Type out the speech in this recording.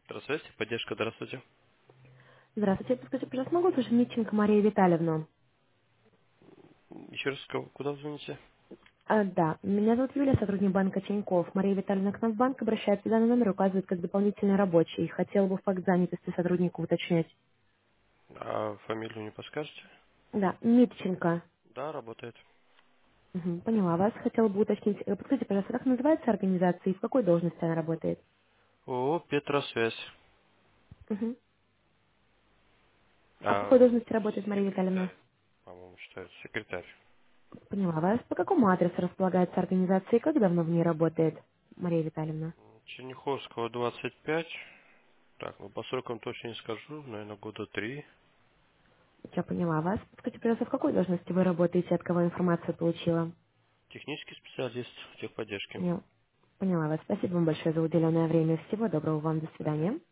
Здравствуйте, поддержка, здравствуйте. Здравствуйте, подскажите, пожалуйста, могу слышать Митченко Марию Витальевну? Еще раз, куда вы звоните? Да, меня зовут Юлия, сотрудник банка Тинькофф. Мария Витальевна к нам в банк обращается, данный номер указывает как дополнительный рабочий. Хотела бы факт занятости сотрудника уточнять. А фамилию не подскажете? Да, Митченко. Да, работает. Мгм, поняла вас. Хотела бы уточнить. Подскажите, пожалуйста, как называется организация и в какой должности она работает? О, Петросвязь. Мгм. А в какой А, должности работает Мария Витальевна? секретарь, по-моему, считается. Секретарь. Поняла вас. По какому адресу располагается организация и как давно в ней работает Мария Витальевна? Черняховского, 25. Так, ну по срокам точно не скажу, наверное, года 3. Я поняла вас. Скажите, пожалуйста, в какой должности вы работаете, от кого информацию получила? Технический специалист техподдержки. Поняла вас. Спасибо вам большое за уделенное время. Всего доброго вам. До До свидания. свидания.